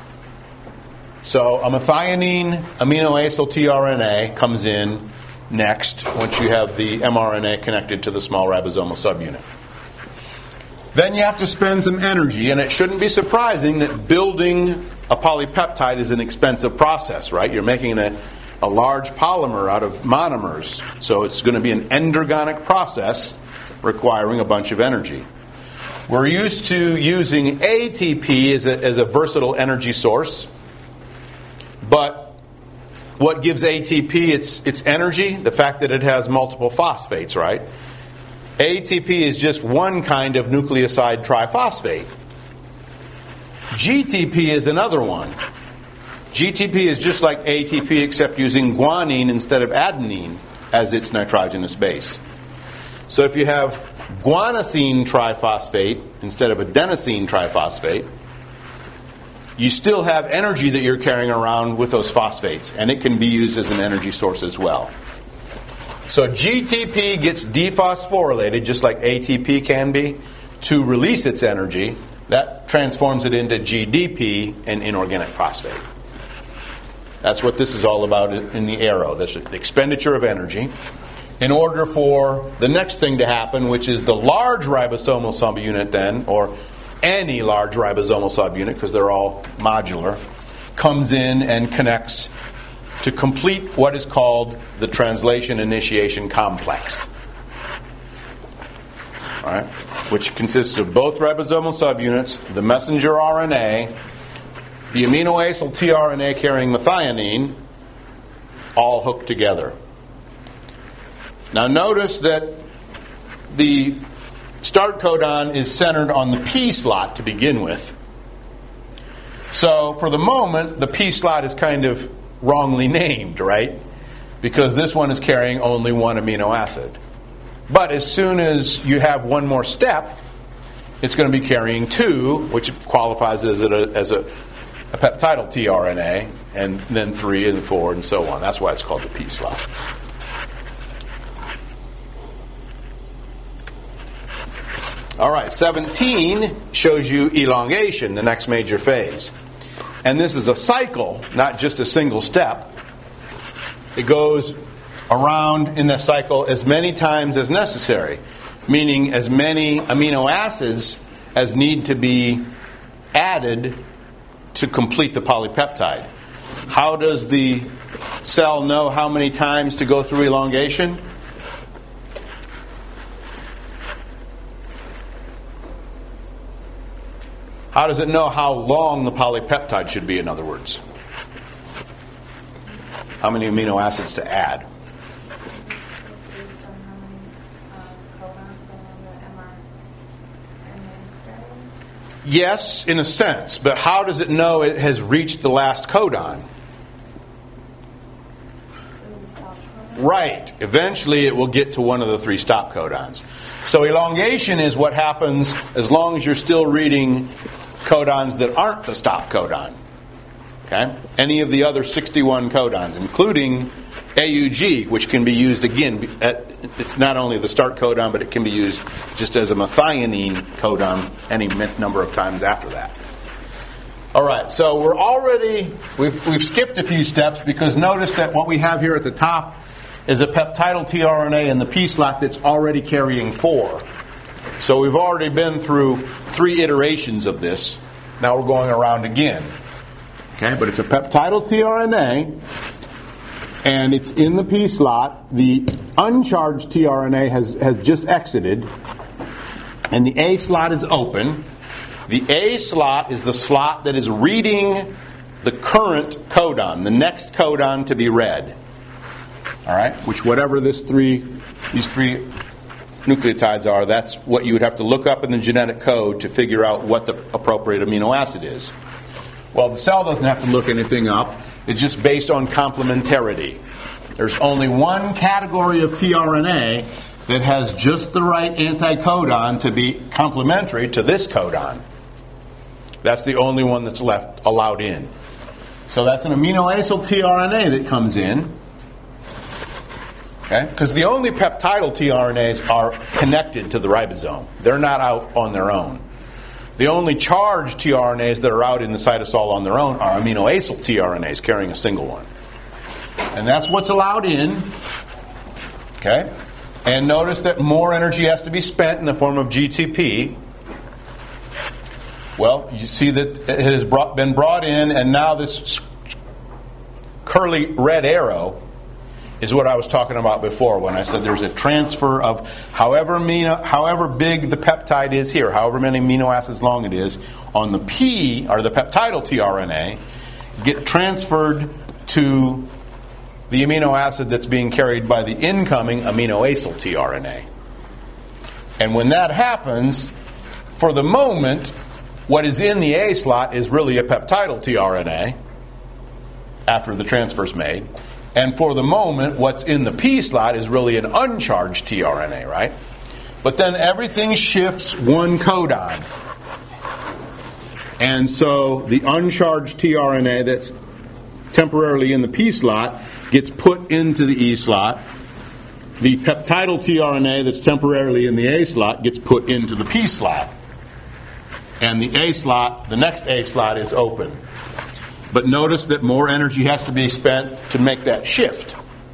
So a methionine aminoacyl tRNA comes in next once you have the mRNA connected to the small ribosomal subunit. Then you have to spend some energy, and it shouldn't be surprising that building a polypeptide is an expensive process, right? You're making a large polymer out of monomers, so it's going to be an endergonic process requiring a bunch of energy. We're used to using ATP as a versatile energy source, but what gives ATP its energy? The fact that it has multiple phosphates, right? ATP is just one kind of nucleoside triphosphate. GTP is another one. GTP is just like ATP except using guanine instead of adenine as its nitrogenous base. So if you have guanosine triphosphate instead of adenosine triphosphate, you still have energy that you're carrying around with those phosphates, and it can be used as an energy source as well. So GTP gets dephosphorylated, just like ATP can be, to release its energy. That transforms it into GDP, an inorganic phosphate. That's what this is all about in the arrow. That's the expenditure of energy in order for the next thing to happen, which is the large ribosomal subunit then, or any large ribosomal subunit, because they're all modular, comes in and connects to complete what is called the translation initiation complex. All right? Which consists of both ribosomal subunits, the messenger RNA, the aminoacyl tRNA carrying methionine, all hooked together. Now notice that the start codon is centered on the P slot to begin with. So for the moment, the P slot is kind of wrongly named, right? Because this one is carrying only one amino acid. But as soon as you have one more step, it's going to be carrying two, which qualifies as a peptidyl tRNA, and then 3 and 4 and so on. That's why it's called the P slot. All right, 17 shows you elongation, the next major phase. And this is a cycle, not just a single step. It goes around in the cycle as many times as necessary, meaning as many amino acids as need to be added to complete the polypeptide. How does the cell know how many times to go through elongation? How does it know how long the polypeptide should be, in other words? How many amino acids to add? Yes, in a sense, but how does it know it has reached the last codon? Right. Eventually it will get to one of the 3 stop codons. So elongation is what happens as long as you're still reading codons that aren't the stop codon. Okay? Any of the other 61 codons, including AUG, which can be used again. It's not only the start codon, but it can be used just as a methionine codon any number of times after that. All right, so we've skipped a few steps because notice that what we have here at the top is a peptidyl tRNA in the P slot that's already carrying 4. So we've already been through 3 iterations of this. Now we're going around again. Okay, but it's a peptidyl tRNA and it's in the P slot. The uncharged tRNA has just exited, and the A slot is open. The A slot is the slot that is reading the current codon, the next codon to be read. All right, which whatever these three nucleotides are, that's what you would have to look up in the genetic code to figure out what the appropriate amino acid is. Well, the cell doesn't have to look anything up. It's just based on complementarity. There's only one category of tRNA that has just the right anticodon to be complementary to this codon. That's the only one that's left allowed in. So that's an aminoacyl tRNA that comes in. Okay? Because the only peptidal tRNAs are connected to the ribosome. They're not out on their own. The only charged tRNAs that are out in the cytosol on their own are aminoacyl tRNAs carrying a single one. And that's what's allowed in. Okay? And notice that more energy has to be spent in the form of GTP. Well, you see that it has been brought in, and now this curly red arrow is what I was talking about before when I said there's a transfer of however big the peptide is here, however many amino acids long it is, on the P, or the peptidal tRNA, get transferred to the amino acid that's being carried by the incoming aminoacyl tRNA. And when that happens, for the moment, what is in the A slot is really a peptidal tRNA after the transfer's made. And for the moment, what's in the P slot is really an uncharged tRNA, right? But then everything shifts one codon. And so the uncharged tRNA that's temporarily in the P slot gets put into the E slot. The peptidal tRNA that's temporarily in the A slot gets put into the P slot. And the A slot, the next A slot, is open. But notice that more energy has to be spent to make that shift.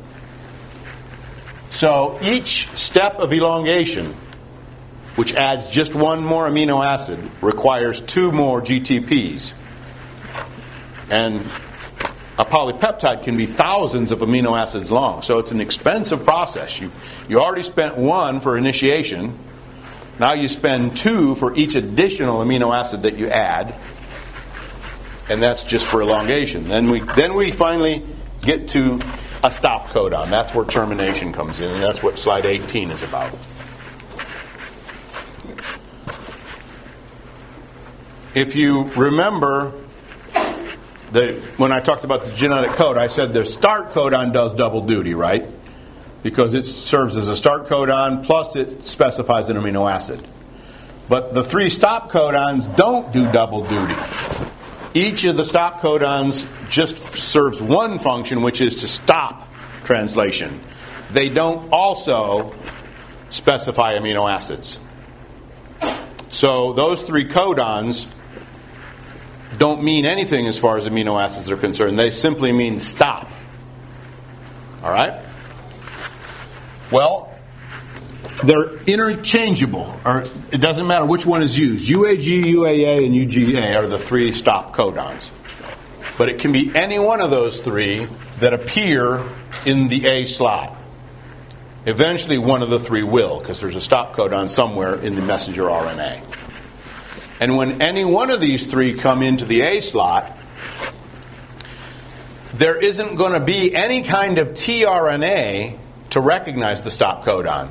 So each step of elongation, which adds just one more amino acid, requires 2 more GTPs. And a polypeptide can be thousands of amino acids long. So it's an expensive process. You already spent 1 for initiation. Now you spend 2 for each additional amino acid that you add. And that's just for elongation. Then we finally get to a stop codon. That's where termination comes in, and that's what slide 18 is about. If you remember, when I talked about the genetic code, I said the start codon does double duty, right? Because it serves as a start codon, plus it specifies an amino acid. But the 3 stop codons don't do double duty. Each of the stop codons just serves one function, which is to stop translation. They don't also specify amino acids. So those 3 codons don't mean anything as far as amino acids are concerned. They simply mean stop. All right? Well, they're interchangeable, or it doesn't matter which one is used. UAG, UAA, and UGA are the 3 stop codons. But it can be any one of those 3 that appear in the A slot. Eventually one of the 3 will, because there's a stop codon somewhere in the messenger RNA. And when any one of these 3 come into the A slot, there isn't going to be any kind of tRNA to recognize the stop codon.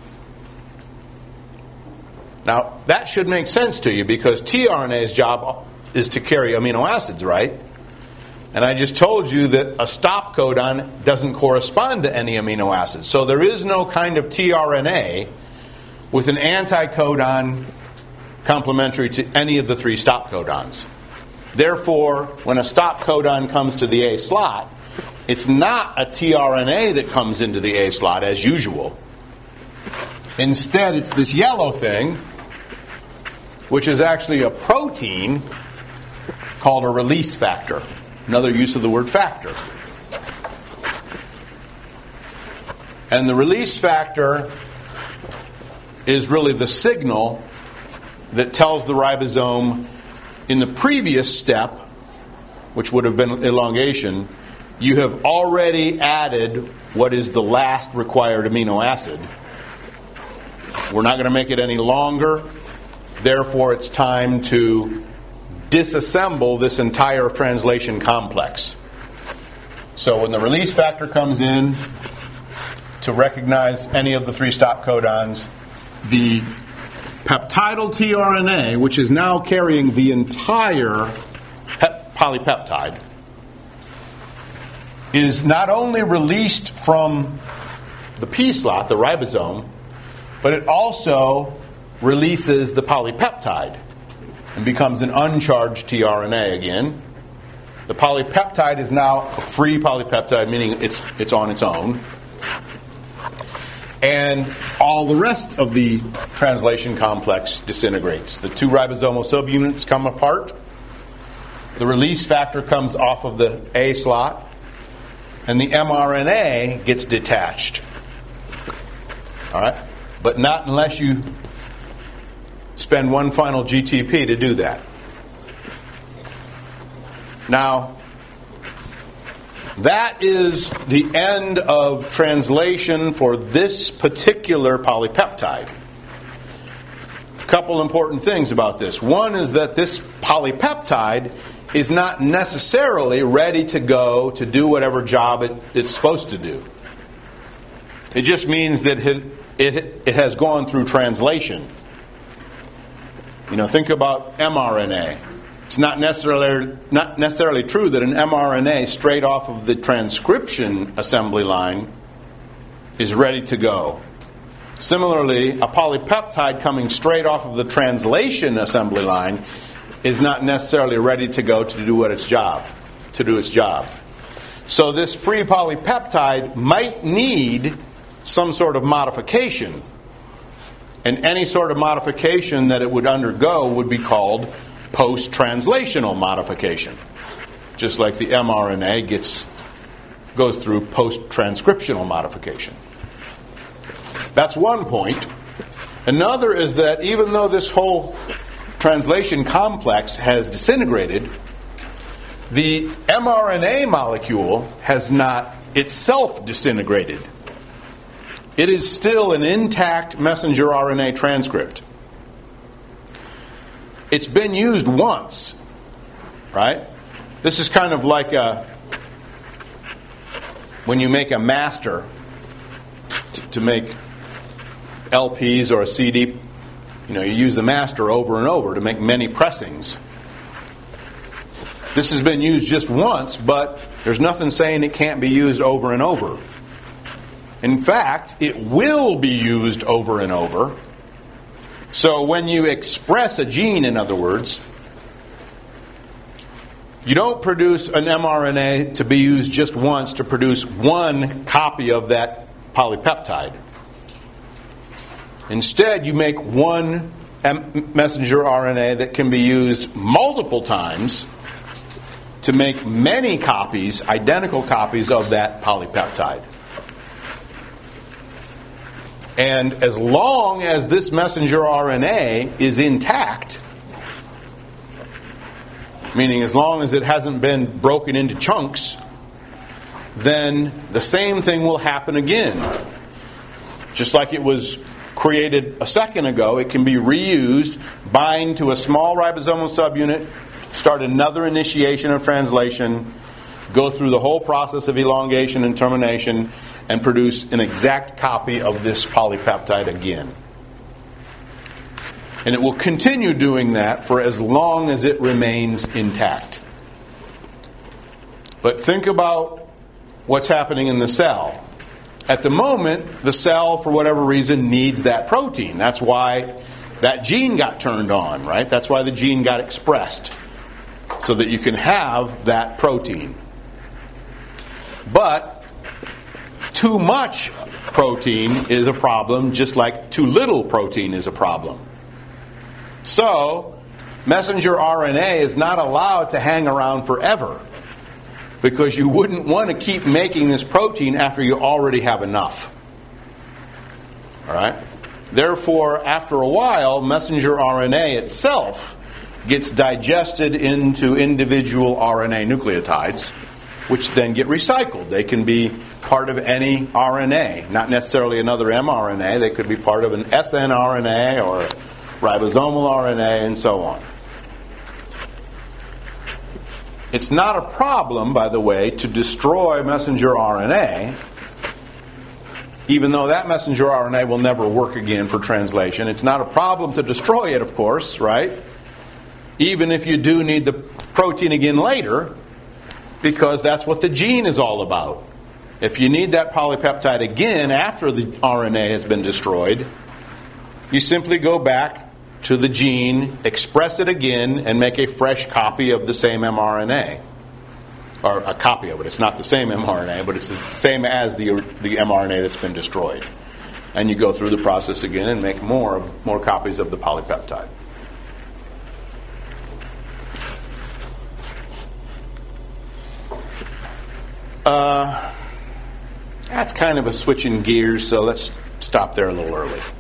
Now, that should make sense to you because tRNA's job is to carry amino acids, right? And I just told you that a stop codon doesn't correspond to any amino acids. So there is no kind of tRNA with an anticodon complementary to any of the 3 stop codons. Therefore, when a stop codon comes to the A slot, it's not a tRNA that comes into the A slot as usual. Instead, it's this yellow thing, which is actually a protein called a release factor. Another use of the word factor. And the release factor is really the signal that tells the ribosome in the previous step, which would have been elongation, you have already added what is the last required amino acid. We're not going to make it any longer. Therefore, it's time to disassemble this entire translation complex. So when the release factor comes in to recognize any of the 3' stop codons, the peptidyl tRNA, which is now carrying the entire polypeptide, is not only released from the P slot, the ribosome, but it also releases the polypeptide and becomes an uncharged tRNA again. The polypeptide is now a free polypeptide, meaning it's on its own. And all the rest of the translation complex disintegrates. The 2 ribosomal subunits come apart. The release factor comes off of the A slot. And the mRNA gets detached. All right? But not unless you spend one final GTP to do that. Now, that is the end of translation for this particular polypeptide. A couple important things about this. One is that this polypeptide is not necessarily ready to go to do whatever job it's supposed to do. It just means that it has gone through translation. Think about mRNA. It's not necessarily true that an mRNA straight off of the transcription assembly line is ready to go. Similarly, a polypeptide coming straight off of the translation assembly line is not necessarily ready to go to do its job. So this free polypeptide might need some sort of modification. And any sort of modification that it would undergo would be called post-translational modification. Just like the mRNA goes through post-transcriptional modification. That's one point. Another is that even though this whole translation complex has disintegrated, the mRNA molecule has not itself disintegrated. It is still an intact messenger RNA transcript. It's been used once, right? This is kind of like when you make a master to make LPs or a CD. You use the master over and over to make many pressings. This has been used just once, but there's nothing saying it can't be used over and over. In fact, it will be used over and over. So when you express a gene, in other words, you don't produce an mRNA to be used just once to produce one copy of that polypeptide. Instead, you make one messenger RNA that can be used multiple times to make many copies, identical copies of that polypeptide. And as long as this messenger RNA is intact, meaning as long as it hasn't been broken into chunks, then the same thing will happen again. Just like it was created a second ago, it can be reused, bind to a small ribosomal subunit, start another initiation of translation, go through the whole process of elongation and termination, and produce an exact copy of this polypeptide again. And it will continue doing that for as long as it remains intact. But think about what's happening in the cell. At the moment, the cell, for whatever reason, needs that protein. That's why that gene got turned on, right? That's why the gene got expressed, so that you can have that protein. But too much protein is a problem, just like too little protein is a problem. So, messenger RNA is not allowed to hang around forever, because you wouldn't want to keep making this protein after you already have enough. All right? Therefore, after a while, messenger RNA itself gets digested into individual RNA nucleotides, which then get recycled. They can be part of any RNA, not necessarily another mRNA. They could be part of an snRNA or ribosomal RNA and so on. It's not a problem, by the way, to destroy messenger RNA, even though that messenger RNA will never work again for translation. It's not a problem to destroy it, of course, right? Even if you do need the protein again later, because that's what the gene is all about. If you need that polypeptide again after the RNA has been destroyed, you simply go back to the gene, express it again, and make a fresh copy of the same mRNA. Or a copy of it. It's not the same mRNA, but it's the same as the mRNA that's been destroyed. And you go through the process again and make more copies of the polypeptide. That's kind of a switch in gears, so let's stop there a little early.